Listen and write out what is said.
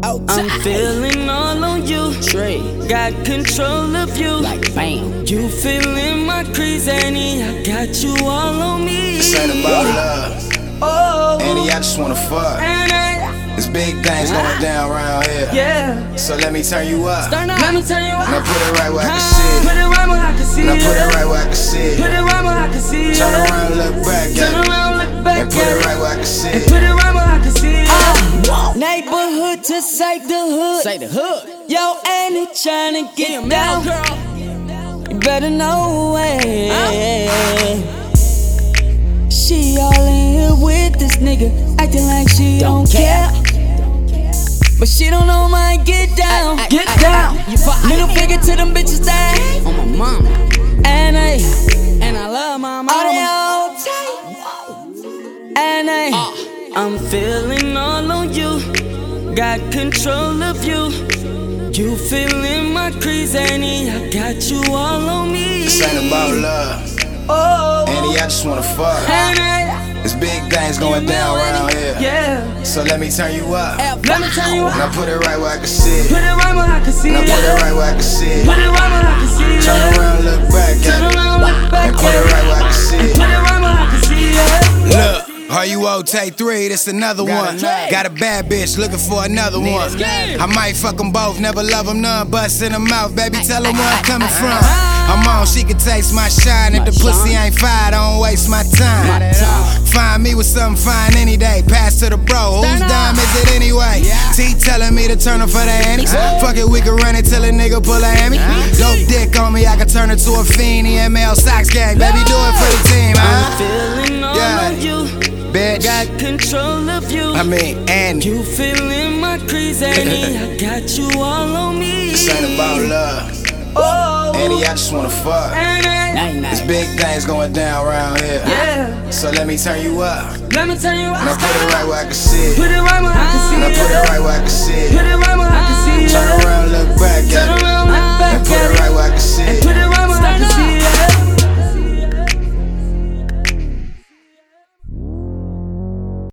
I'm feeling all on you. Got control of you. Like bam. You feeling my crazy, I got you all on me. This ain't about love. Oh, Annie, I just wanna fuck. There's big things going down around here. Yeah. So let me turn you up. Let me turn you up. Now put it right where I can see Put it. it right where I can see it. Now put it right where I can see it. Put it right where I can see it. Turn around, look back at Turn it. around, look back And put at it right where I can see it. Put it right where I can see it. Neighborhood to save the hood. Say the hood. Yo, ain't it tryna get down? You better know it. She all in here with this nigga, acting like she don't care. But she don't know my get down. Get down. Middle finger to them bitches that On my mama. and And I love my mama. all and I'm feeling all on you. Got control of you. You feeling my crazy, I got you all on me. This ain't about love. Oh, Annie, I just wanna fuck. and There's big things going down around here. yeah. So let me turn you up. Let me tell you Now put it right where I can see Put it. it right where I can see Now it. put it right where I can see it. Put it right where I can see it. Turn around, look back Turn at it. around, look back And put it right where I can see it. Put it right where I can see it. Look, RUO take 3, this another one. Got a bad bitch looking for another one. I might fuck them both, never love them none. Bust in the mouth, baby, tell them where I'm coming from. I'm on, she can taste my shine. If the pussy ain't fire, don't waste my time. Find me with something fine any day. Pass to the bro, whose dime is it anyway? T telling me to turn her for the annies. Fuck it, we can run it till a nigga pull a hammy. Dope dick on me, I can turn her to a fiend. EML Sox gang, baby, do it for the team, huh? Feeling all Yeah. on you. Bitch, Got control of you. I mean, and You feeling my crazy, I got you all on me. this ain't about love. Oh, Annie, I just wanna fuck. and There's big things going down around here. yeah. So let me turn you up. Let me tell you Now put it right where I can see it. Put it right where I can see Now put it. it right where I can see Put it. it right where I can see it. Turn around, look back Turn at it.